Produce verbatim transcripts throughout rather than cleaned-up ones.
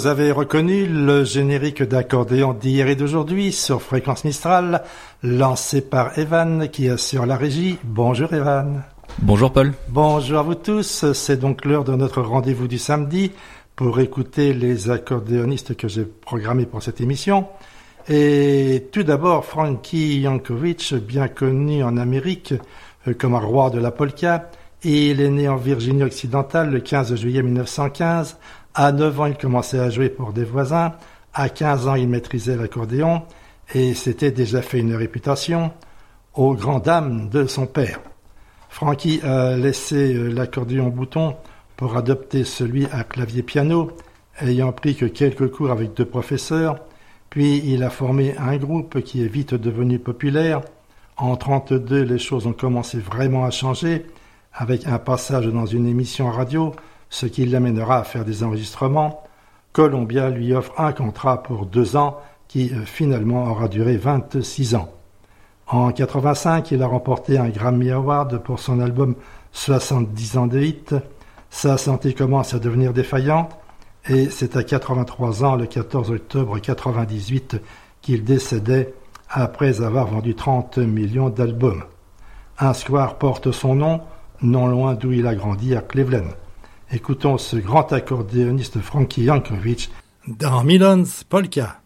vous avez reconnu le générique d'accordéon d'hier et d'aujourd'hui sur Fréquence Mistral, lancé par Evan qui assure la régie. Bonjour Evan. Bonjour Paul. Bonjour à vous tous, c'est donc l'heure de notre rendez-vous du samedi pour écouter les accordéonistes que j'ai programmés pour cette émission. Et tout d'abord, Frankie Yankovic, bien connu en Amérique comme un roi de la polka. Il est né en Virginie occidentale le quinze juillet mille neuf cent quinze. À neuf ans, il commençait à jouer pour des voisins. À quinze ans, il maîtrisait l'accordéon et s'était déjà fait une réputation aux grandes dames de son père. Frankie a laissé l'accordéon bouton pour adopter celui à clavier-piano, ayant pris que quelques cours avec deux professeurs. Puis il a formé un groupe qui est vite devenu populaire. En trente-deux, les choses ont commencé vraiment à changer, avec un passage dans une émission radio, ce qui l'amènera à faire des enregistrements. Columbia lui offre un contrat pour deux ans qui euh, finalement aura duré vingt-six ans. En quatre-vingt-cinq, il a remporté un Grammy Award pour son album soixante-dix ans de hit. Sa santé commence à devenir défaillante et c'est à quatre-vingt-trois ans, le quatorze octobre quatre-vingt-dix-huit, qu'il décédait après avoir vendu trente millions d'albums. Un square porte son nom, non loin d'où il a grandi à Cleveland. Écoutons ce grand accordéoniste Frankie Yankovic dans Milan's Polka.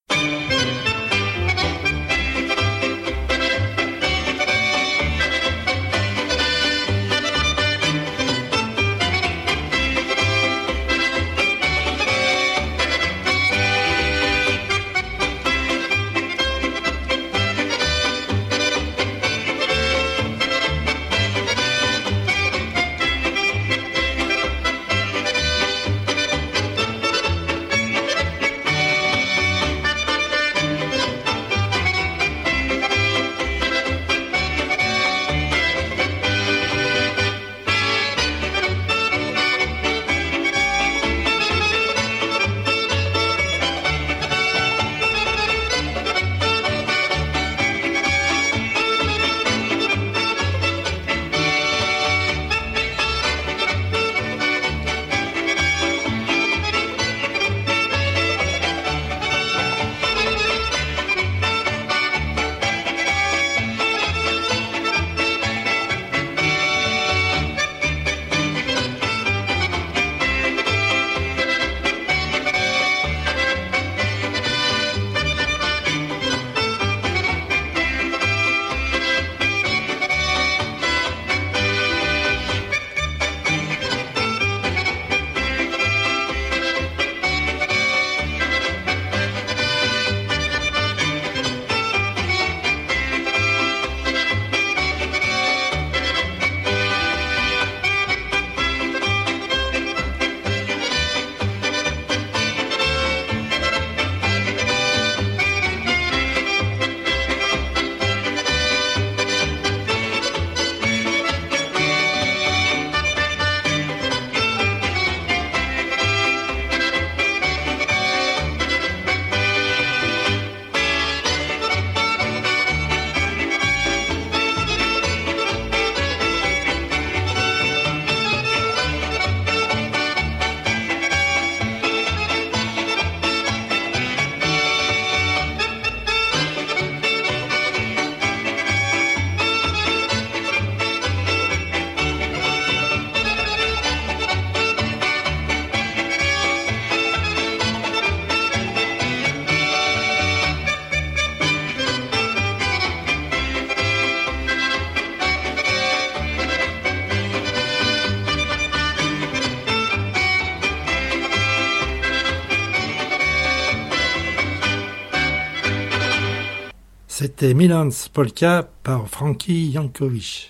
C'était Milan's Polka par Frankie Yankovic.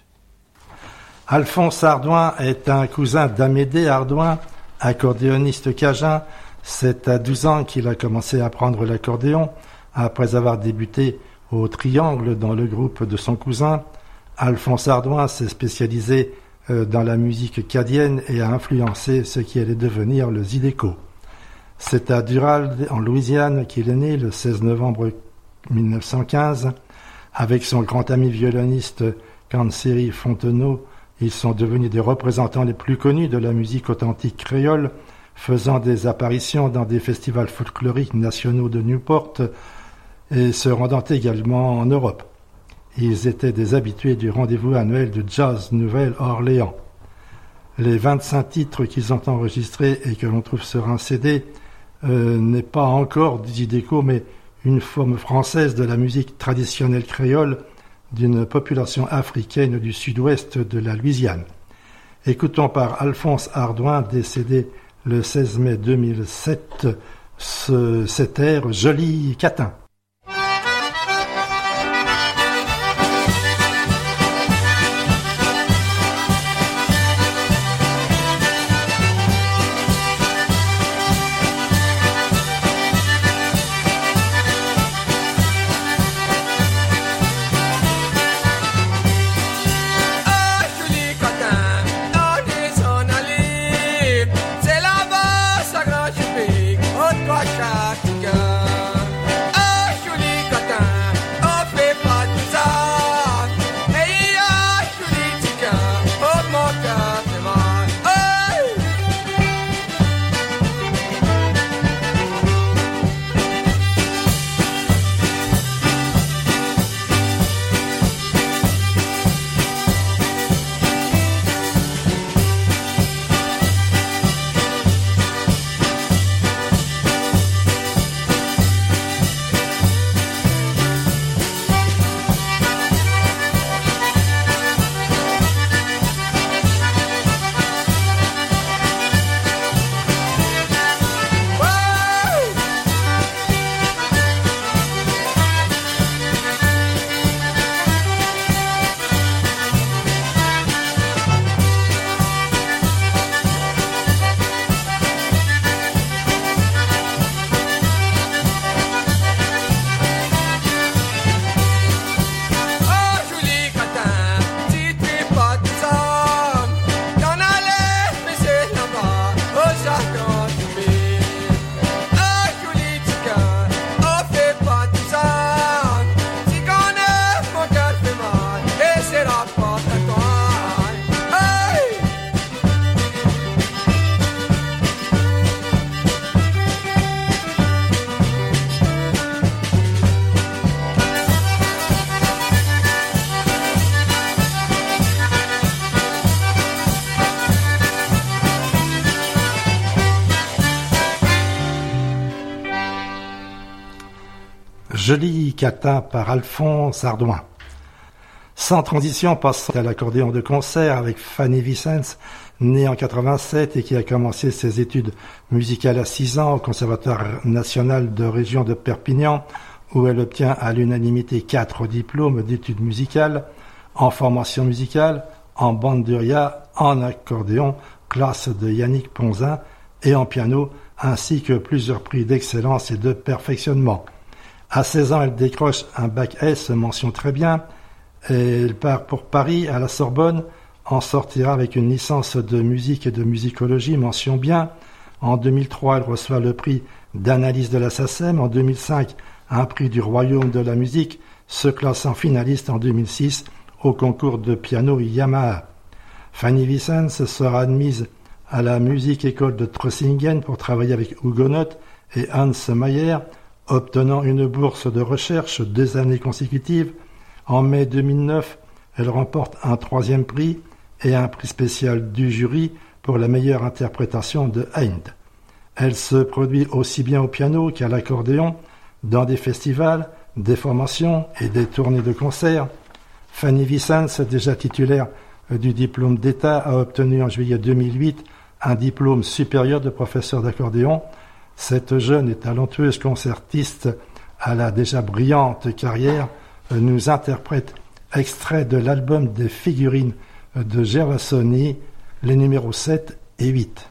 Alphonse Ardouin est un cousin d'Amédée Ardouin, accordéoniste cajun. C'est à douze ans qu'il a commencé à apprendre l'accordéon, après avoir débuté au Triangle dans le groupe de son cousin. Alphonse Ardouin s'est spécialisé dans la musique cadienne et a influencé ce qui allait devenir le zydeco. C'est à Dural, en Louisiane, qu'il est né le seize novembre mille neuf cent quinze. Avec son grand ami violoniste Kanseri Fontenot, ils sont devenus des représentants les plus connus de la musique authentique créole, faisant des apparitions dans des festivals folkloriques nationaux de Newport et se rendant également en Europe. Ils étaient des habitués du rendez-vous annuel de Jazz Nouvelle-Orléans. Les vingt-cinq titres qu'ils ont enregistrés et que l'on trouve sur un C D euh, n'est pas encore du zydeco, mais une forme française de la musique traditionnelle créole d'une population africaine du sud-ouest de la Louisiane. Écoutons par Alphonse Ardouin, décédé le seize mai deux mille sept, ce, cet air Joli Catin. Joli Catin par Alphonse Ardouin. Sans transition, passons à l'accordéon de concert avec Fanny Vicens, née en quatre-vingt-sept et qui a commencé ses études musicales à six ans au Conservatoire national de région de Perpignan, où elle obtient à l'unanimité quatre diplômes d'études musicales, en formation musicale, en bandurria, en accordéon, classe de Yannick Ponzin, et en piano, ainsi que plusieurs prix d'excellence et de perfectionnement. À seize ans, elle décroche un bac S, mention très bien, et elle part pour Paris, à la Sorbonne, en sortira avec une licence de musique et de musicologie, mention bien. En deux mille trois, elle reçoit le prix d'analyse de la SACEM. En deux mille cinq, un prix du Royaume de la musique, se classant finaliste en deux mille six au concours de piano Yamaha. Fanny Vicens sera admise à la Musique École de Trossingen pour travailler avec Huguenot et Hans Mayer, obtenant une bourse de recherche deux années consécutives. En mai deux mille neuf, elle remporte un troisième prix et un prix spécial du jury pour la meilleure interprétation de Haydn. Elle se produit aussi bien au piano qu'à l'accordéon, dans des festivals, des formations et des tournées de concerts. Fanny Vicens, déjà titulaire du diplôme d'État, a obtenu en juillet deux mille huit un diplôme supérieur de professeur d'accordéon. Cette jeune et talentueuse concertiste à la déjà brillante carrière nous interprète extrait de l'album des figurines de Gervasoni, les numéros sept et huit.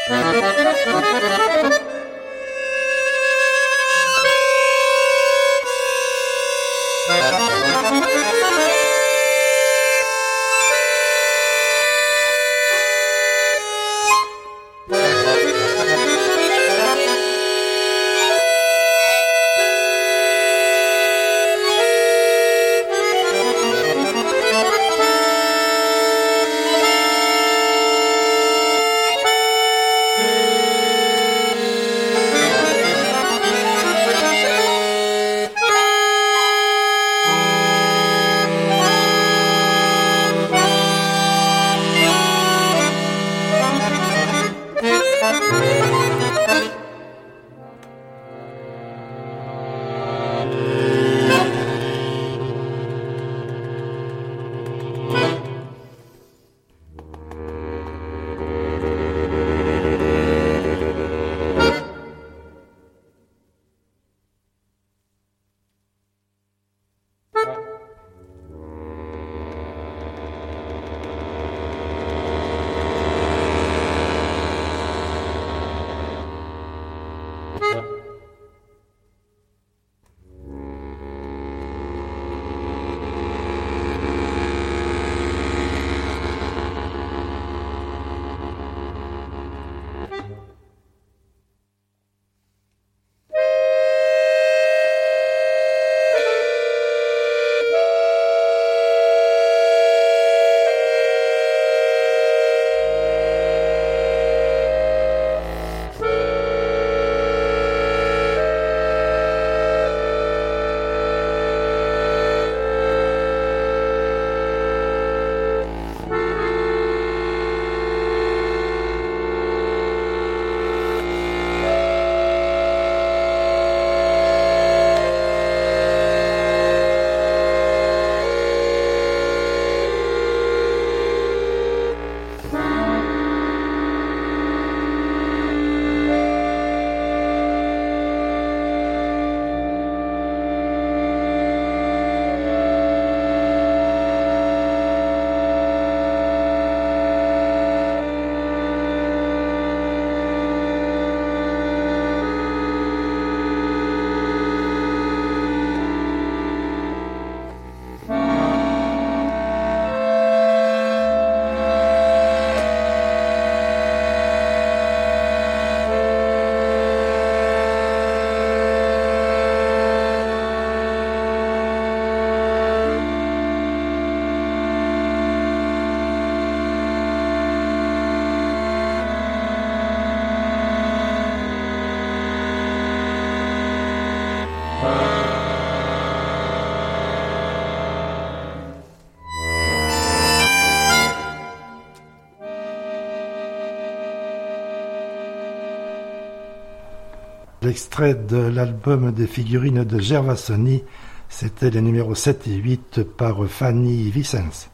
L'extrait de l'album des figurines de Gervasoni, c'était les numéros sept et huit par Fanny Vicens.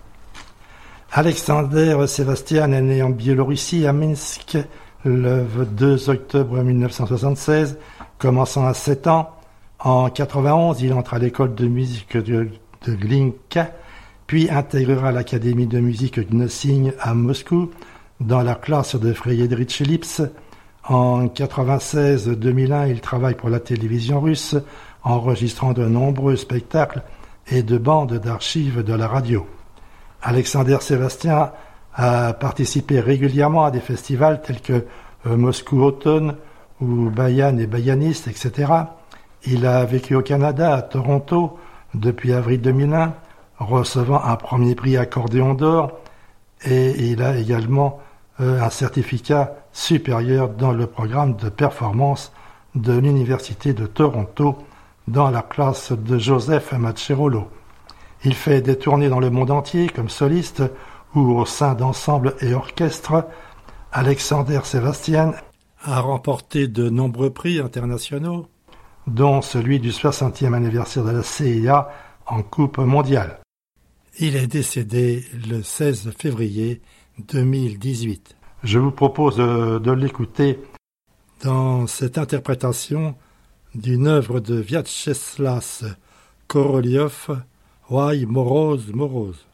Alexander Sevastian est né en Biélorussie, à Minsk, le deux octobre mille neuf cent soixante-seize, commençant à sept ans. En quatre-vingt-onze, il entre à l'école de musique de, de Glinka, puis intégrera l'académie de musique Gnossing à Moscou, dans la classe de Friedrich Lipps. En quatre-vingt-seize deux mille un, il travaille pour la télévision russe, enregistrant de nombreux spectacles et de bandes d'archives de la radio. Alexander Sevastian a participé régulièrement à des festivals tels que euh, Moscou Automne ou Bayan et Bayaniste, et cetera. Il a vécu au Canada, à Toronto, depuis avril deux mille un, recevant un premier prix accordéon d'or, et il a également euh, un certificat supérieur dans le programme de performance de l'Université de Toronto dans la classe de Joseph Maccherolo. Il fait des tournées dans le monde entier comme soliste ou au sein d'ensembles et orchestres. Alexander Sevastian a remporté de nombreux prix internationaux, dont celui du soixantième anniversaire de la C I A en Coupe mondiale. Il est décédé le seize février deux mille dix-huit. Je vous propose de, de l'écouter dans cette interprétation d'une œuvre de Vyacheslav Korolyov, Why Moroz Moroz.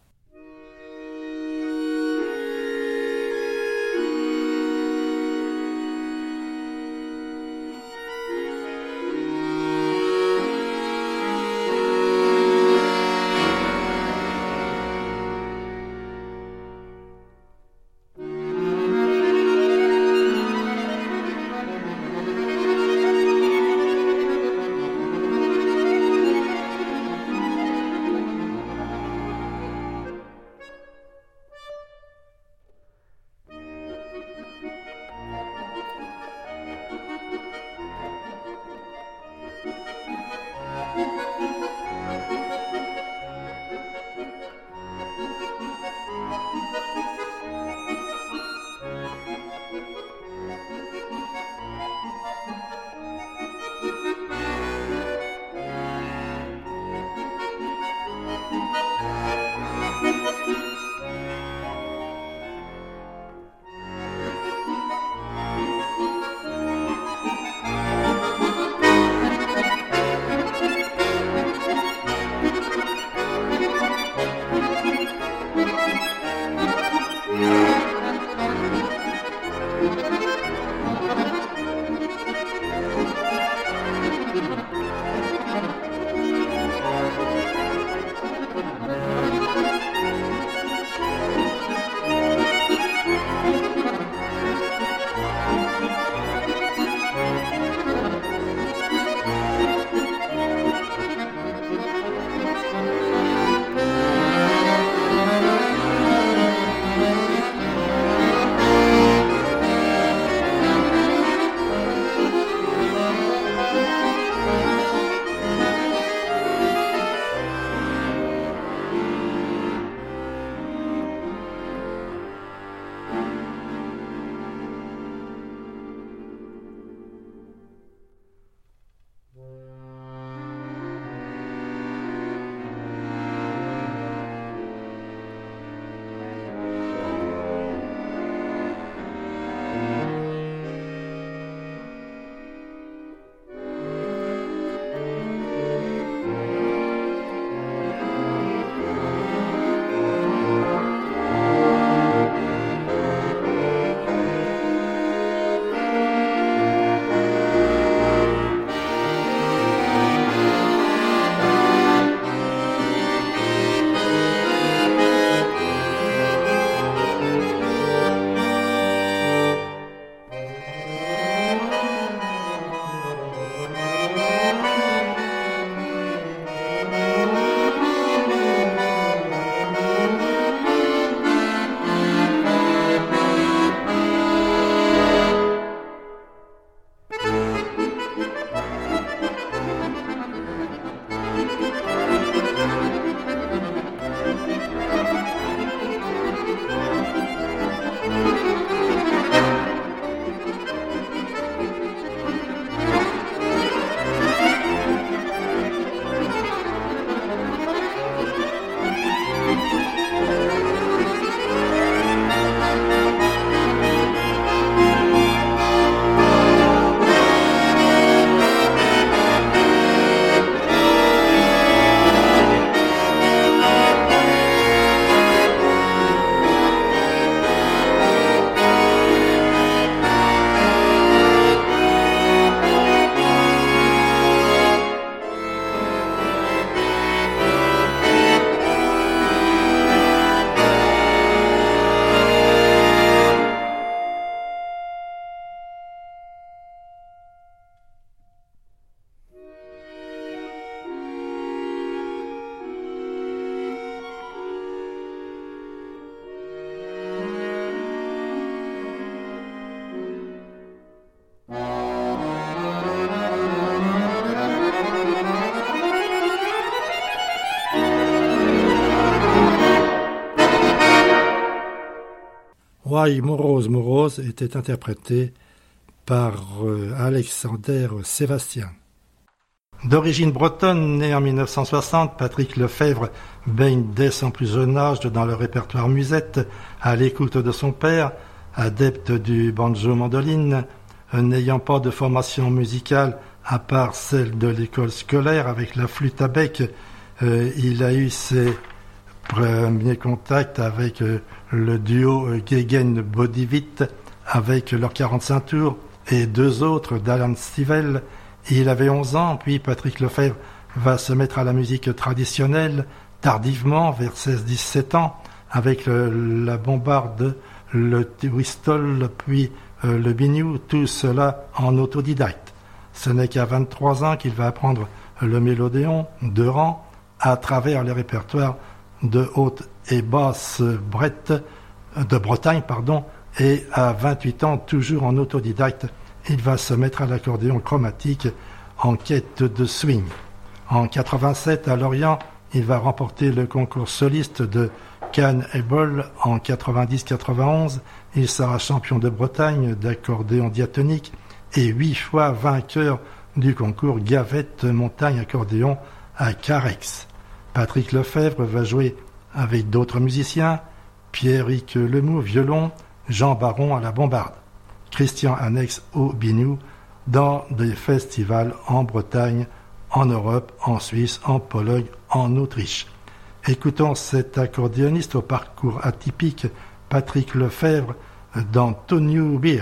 Why Morose Morose était interprété par euh, Alexander Sébastien. D'origine bretonne, né en mille neuf cent soixante, Patrick Lefebvre baigne dès son plus jeune âge dans le répertoire musette, à l'écoute de son père, adepte du banjo-mandoline, n'ayant pas de formation musicale à part celle de l'école scolaire avec la flûte à bec. Euh, il a eu ses premiers contacts avec euh, le duo Gegen Bodivit, avec leurs quarante-cinq tours, et deux autres d'Alan Stivell. Il avait onze ans, puis Patrick Lefebvre va se mettre à la musique traditionnelle tardivement, vers seize dix-sept ans, avec le, la bombarde, le whistle, puis euh, le biniou, tout cela en autodidacte. Ce n'est qu'à vingt-trois ans qu'il va apprendre le mélodéon de rang à travers les répertoires de haute et basse brette, de Bretagne, pardon, et à vingt-huit ans, toujours en autodidacte, il va se mettre à l'accordéon chromatique en quête de swing. En quatre-vingt-sept, à Lorient, il va remporter le concours soliste de Cannes Able. En quatre-vingt-dix quatre-vingt-onze, il sera champion de Bretagne d'accordéon diatonique et huit fois vainqueur du concours Gavette Montagne Accordéon à Carrex. Patrick Lefebvre va jouer avec d'autres musiciens, Pierrick Lemoux, violon, Jean Baron à la bombarde, Christian Annex au biniou, dans des festivals en Bretagne, en Europe, en Suisse, en Pologne, en Autriche. Écoutons cet accordéoniste au parcours atypique, Patrick Lefebvre, dans Tony Beer.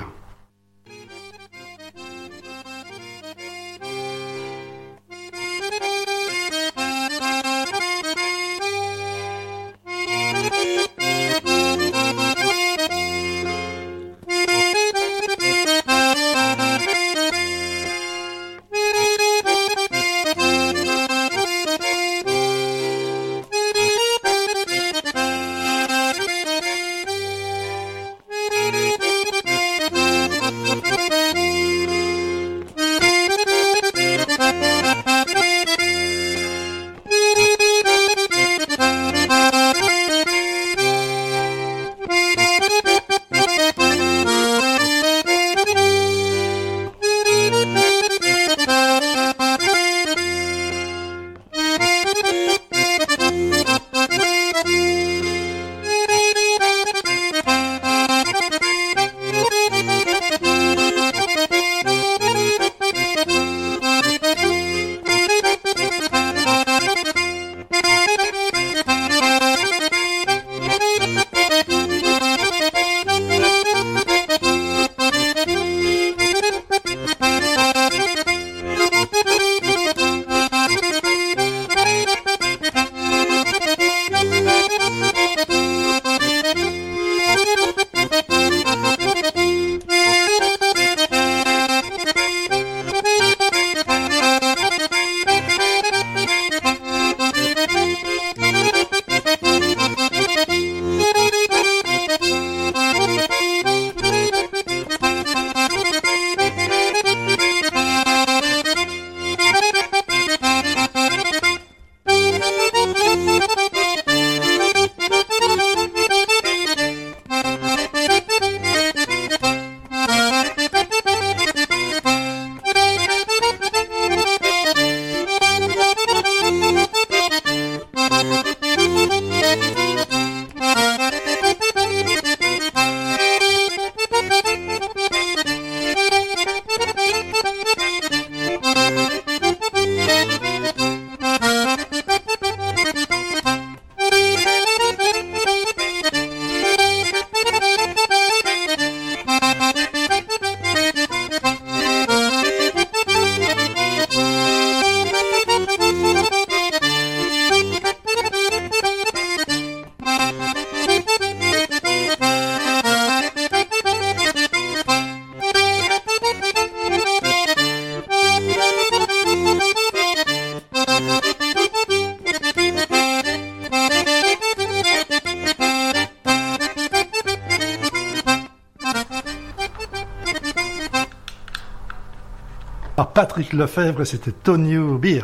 Patrick Lefebvre, c'était Tony Beer.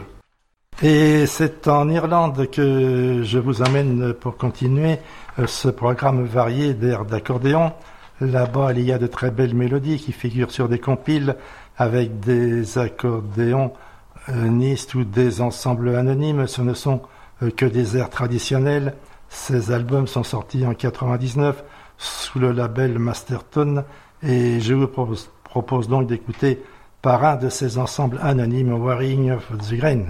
Et c'est en Irlande que je vous amène pour continuer ce programme varié d'air d'accordéon Là-bas, il y a de très belles mélodies qui figurent sur des compiles avec des accordéons nistes ou des ensembles anonymes. Ce ne sont que des airs traditionnels. Ces albums sont sortis en quatre-vingt-dix-neuf sous le label Mastertone et je vous propose, propose donc d'écouter par un de ces ensembles anonymes, Wearing of the Grain.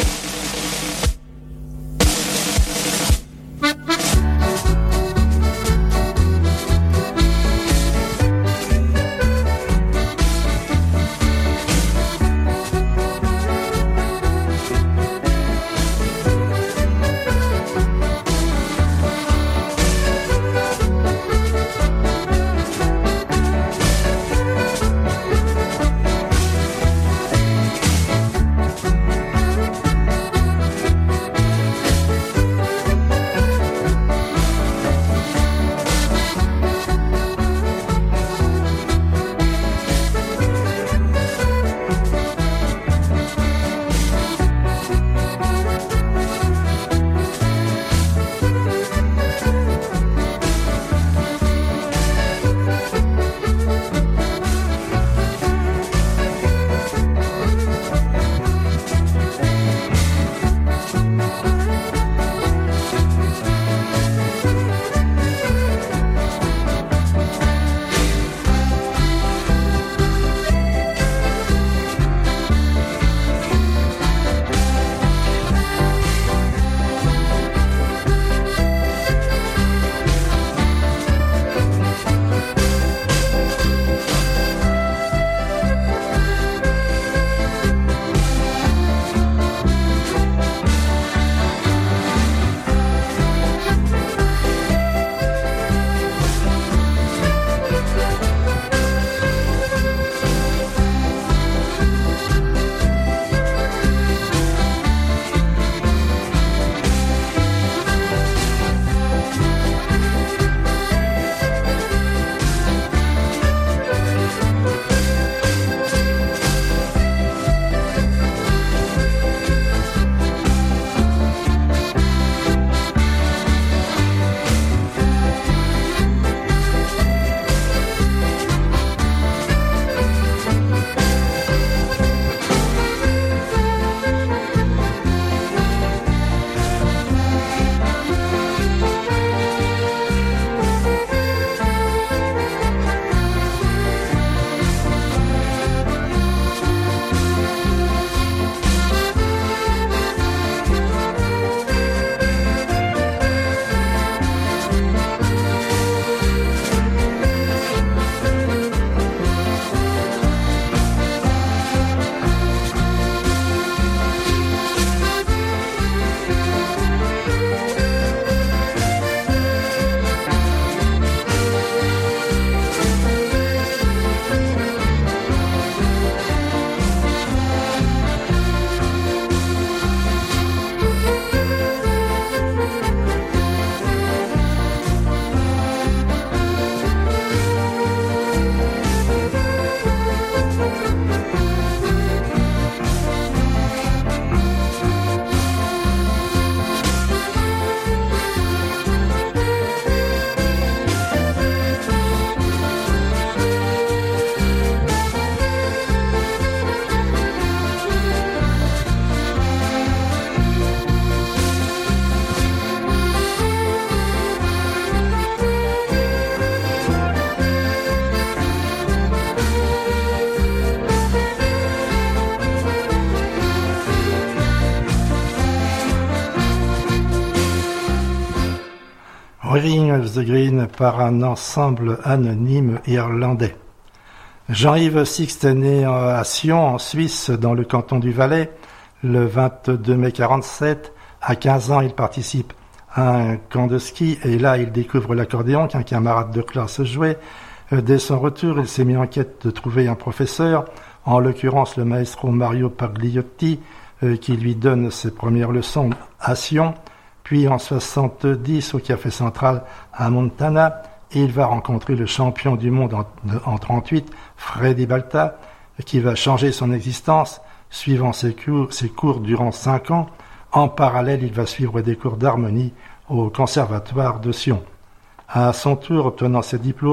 Wearing of the Grain par un ensemble anonyme irlandais. Jean-Yves Sixt est né à Sion, en Suisse, dans le canton du Valais, le vingt-deux mai quarante-sept. À quinze ans, il participe à un camp de ski et là, il découvre l'accordéon qu'un camarade de classe jouait. Dès son retour, il s'est mis en quête de trouver un professeur, en l'occurrence le maestro Mario Pagliotti, qui lui donne ses premières leçons à Sion. Puis en soixante-dix, au Café Central à Montana, il va rencontrer le champion du monde en, en trente-huit, Freddy Balta, qui va changer son existence, suivant ses cours, ses cours durant cinq ans. En parallèle, il va suivre des cours d'harmonie au Conservatoire de Sion. À son tour, obtenant ses diplômes,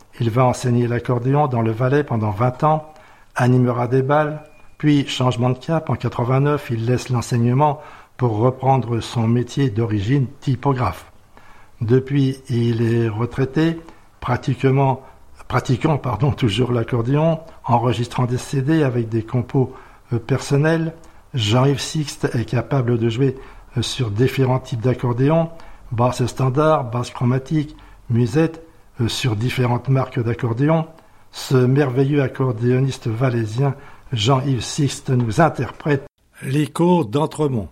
Il va enseigner l'accordéon dans le Valais pendant vingt ans, animera des bals, puis changement de cap, en quatre-vingt-neuf, il laisse l'enseignement pour reprendre son métier d'origine typographe. Depuis, il est retraité, pratiquement, pratiquant pardon, toujours l'accordéon, enregistrant des C D avec des compos euh, personnels. Jean-Yves Sixte est capable de jouer euh, sur différents types d'accordéon, basse standard, basse chromatique, musette, euh, sur différentes marques d'accordéon. Ce merveilleux accordéoniste valaisien Jean-Yves Sixte nous interprète l'écho d'Entremont.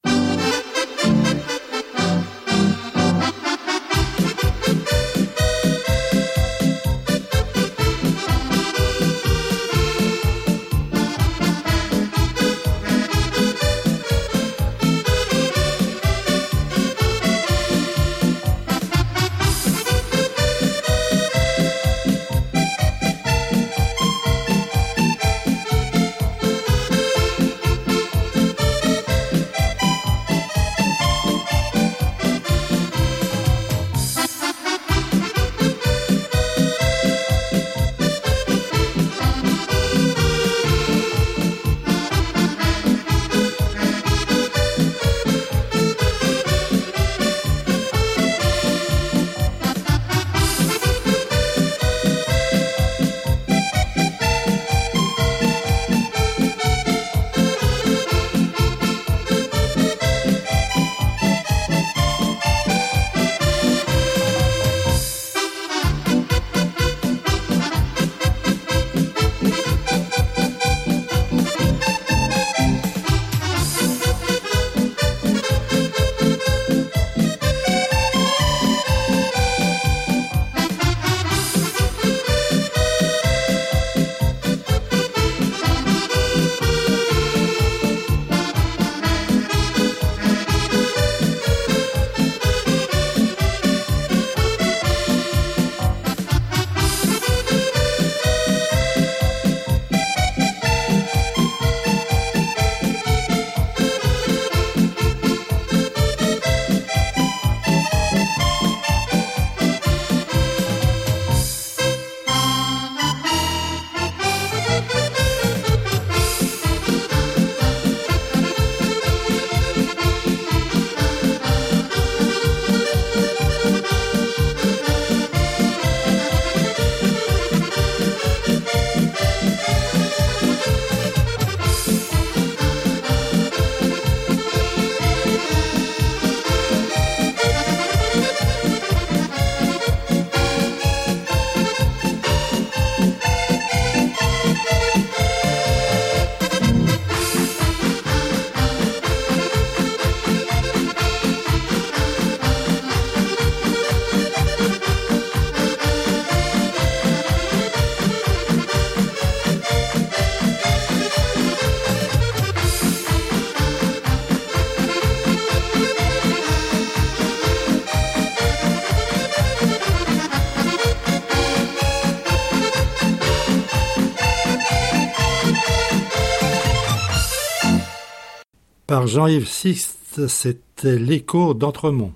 Par Jean-Yves Sixte, c'était l'écho d'Entremont.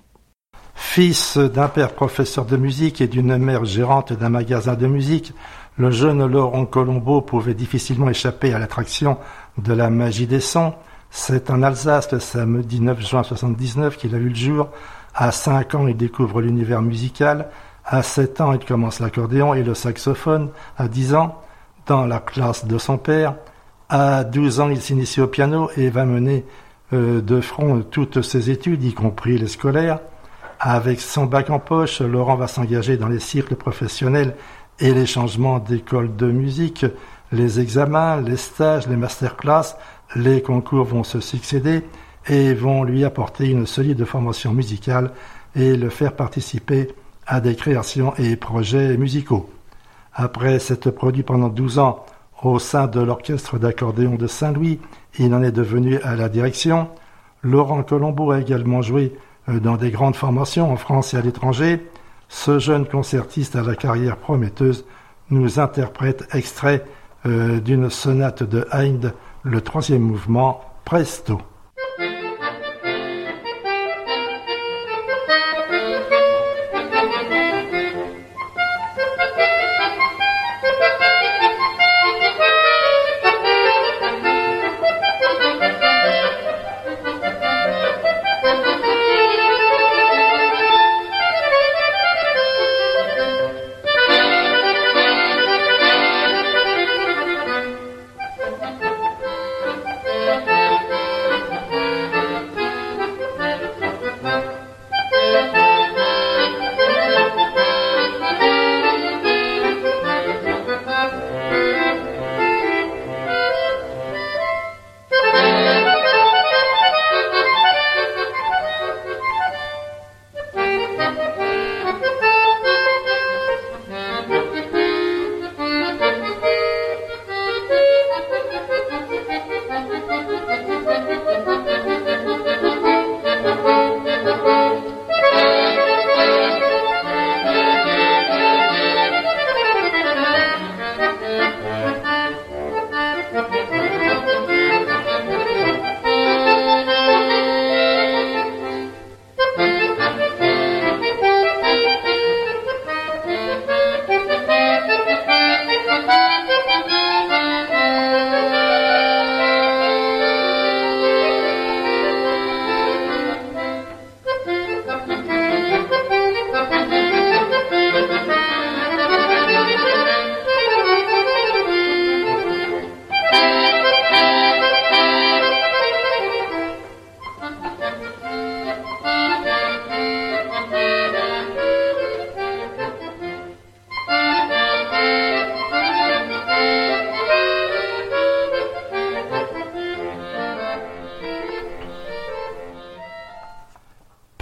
Fils d'un père professeur de musique et d'une mère gérante d'un magasin de musique, le jeune Laurent Colombo pouvait difficilement échapper à l'attraction de la magie des sons. C'est en Alsace, le samedi neuf juin soixante-dix-neuf, qu'il a vu le jour. À cinq ans, il découvre l'univers musical. À sept ans, il commence l'accordéon et le saxophone. À dix ans, dans la classe de son père. À douze ans, il s'initie au piano et va mener euh, de front toutes ses études, y compris les scolaires. Avec son bac en poche, Laurent va s'engager dans les cycles professionnels et les changements d'école de musique. Les examens, les stages, les masterclass, les concours vont se succéder et vont lui apporter une solide formation musicale et le faire participer à des créations et projets musicaux. Après s'être produit pendant douze ans au sein de l'orchestre d'accordéon de Saint-Louis, il en est devenu à la direction. Laurent Colombo a également joué dans des grandes formations en France et à l'étranger. Ce jeune concertiste à la carrière prometteuse nous interprète extrait euh, d'une sonate de Haydn, le troisième mouvement, Presto.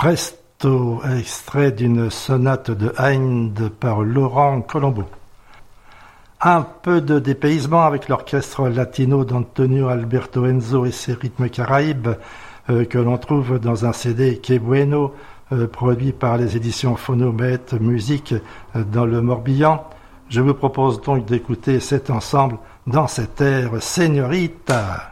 Presto, extrait d'une sonate de Haydn par Laurent Colombo. Un peu de dépaysement avec l'orchestre latino d'Antonio Alberto Enzo et ses rythmes caraïbes euh, que l'on trouve dans un C D Que Bueno, euh, produit par les éditions Phonomètre Musique euh, dans le Morbihan. Je vous propose donc d'écouter cet ensemble dans cet air Señorita.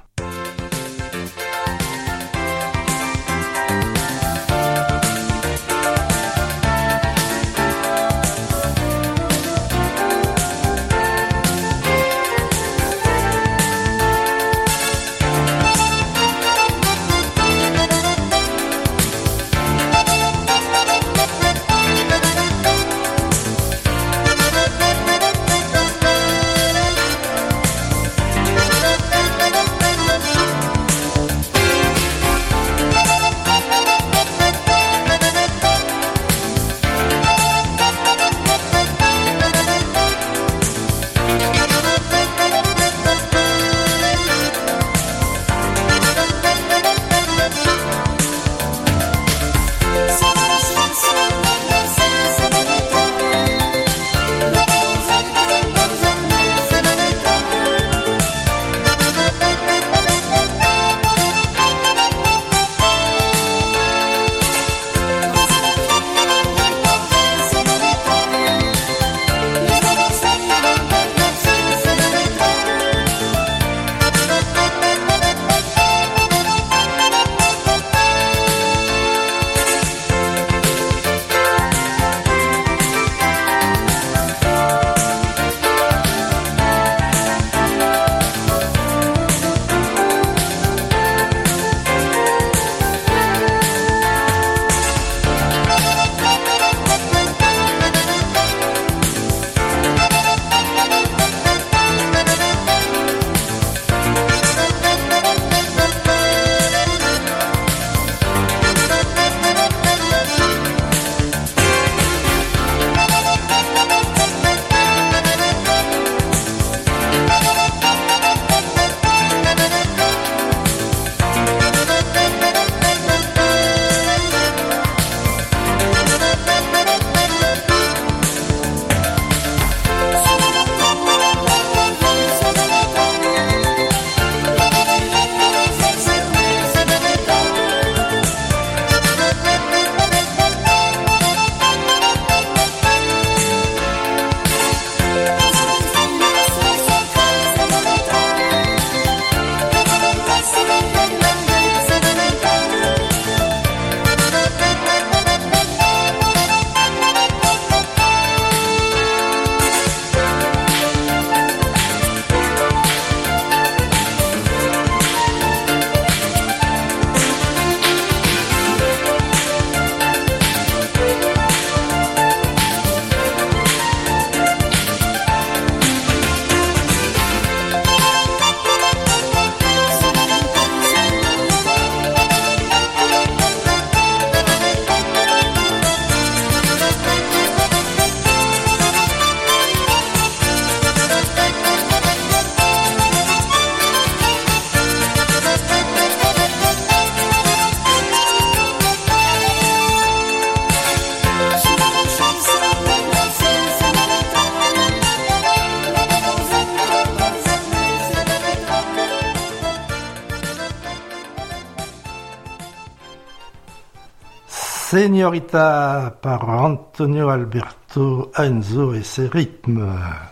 Señorita par Antonio Alberto Enzo et ses rythmes.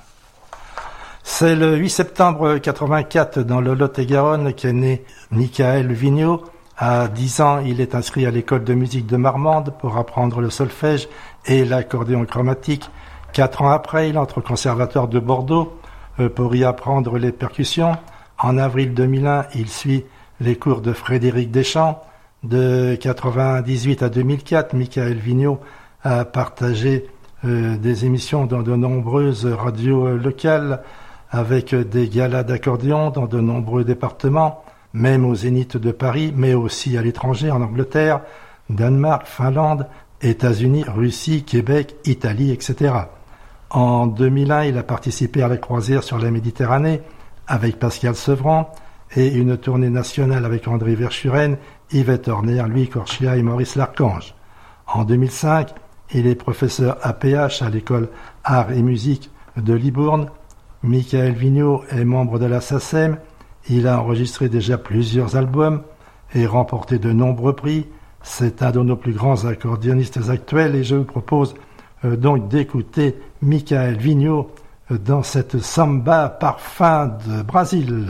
C'est le huit septembre quatre-vingt-quatre dans le Lot-et-Garonne qu'est né Michael Vigneault. À dix ans, il est inscrit à l'école de musique de Marmande pour apprendre le solfège et l'accordéon chromatique. Quatre ans après, il entre au conservatoire de Bordeaux pour y apprendre les percussions. En avril deux mille un, il suit les cours de Frédéric Deschamps. De quatre-vingt-dix-huit à deux mille quatre, Michael Vigneault a partagé euh, des émissions dans de nombreuses radios locales avec des galas d'accordéon dans de nombreux départements, même au Zénith de Paris, mais aussi à l'étranger, en Angleterre, Danemark, Finlande, États-Unis, Russie, Québec, Italie, et cetera. En deux mille un, il a participé à la croisière sur la Méditerranée avec Pascal Sevran et une tournée nationale avec André Verschuren, Yvette Horner, Louis Corchia et Maurice Larchange. En deux mille cinq, il est professeur A P H à l'école Arts et Musique de Libourne. Michael Vigneault est membre de la S A C E M. Il a enregistré déjà plusieurs albums et remporté de nombreux prix. C'est un de nos plus grands accordéonistes actuels et je vous propose euh, donc d'écouter Michael Vigneault euh, dans cette samba parfum de Brésil.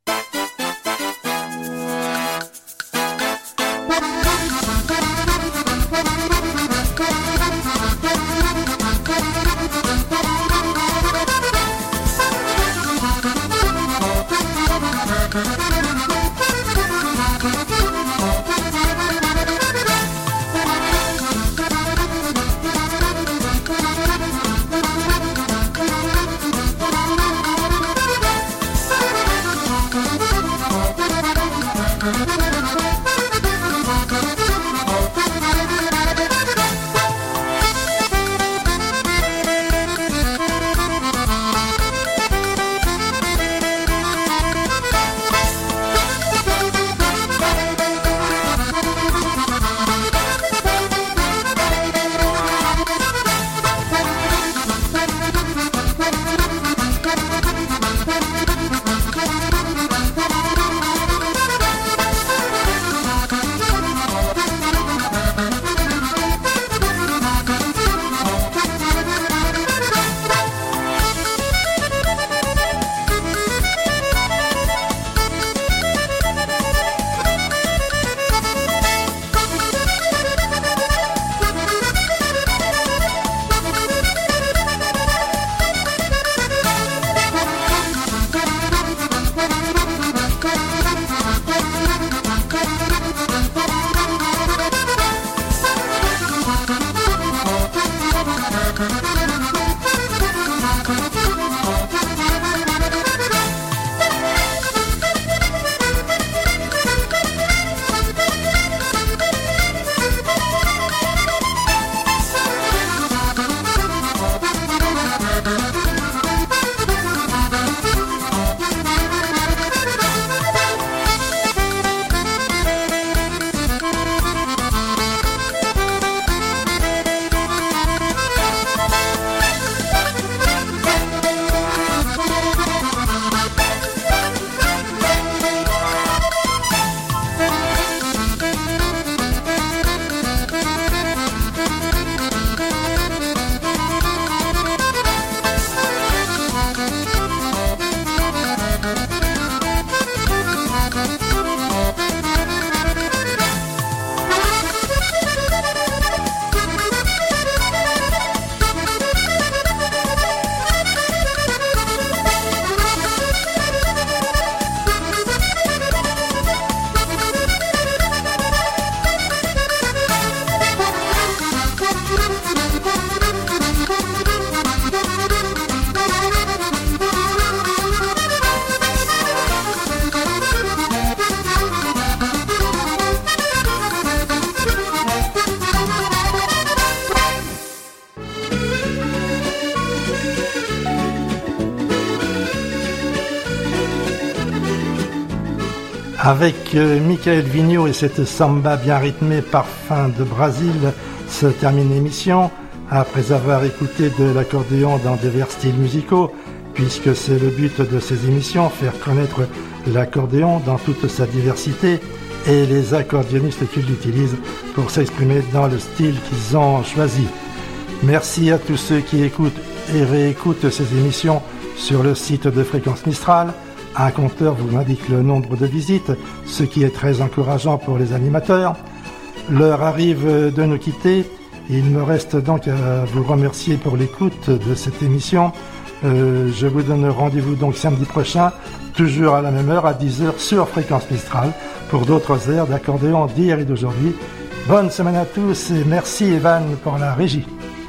Avec euh, Michael Vigneault et cette samba bien rythmée parfum de Brésil se termine l'émission. Après avoir écouté de l'accordéon dans divers styles musicaux, puisque c'est le but de ces émissions, faire connaître l'accordéon dans toute sa diversité et les accordéonistes qui l'utilisent pour s'exprimer dans le style qu'ils ont choisi. Merci à tous ceux qui écoutent et réécoutent ces émissions sur le site de Fréquence Mistral. Un compteur vous indique le nombre de visites, ce qui est très encourageant pour les animateurs. L'heure arrive de nous quitter. Il me reste donc à vous remercier pour l'écoute de cette émission. Euh, je vous donne rendez-vous donc samedi prochain, toujours à la même heure, à dix heures sur Fréquence Mistral, pour d'autres airs d'accordéon d'hier et d'aujourd'hui. Bonne semaine à tous et merci Evan pour la régie.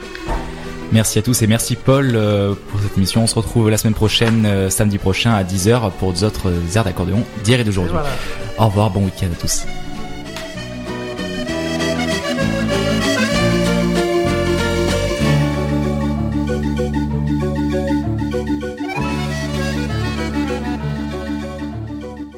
Merci à tous et merci Paul euh, pour cette émission. On se retrouve la semaine prochaine, euh, samedi prochain à dix heures pour d'autres airs d'accordéon d'hier et d'aujourd'hui. Et voilà. Au revoir, bon week-end à tous.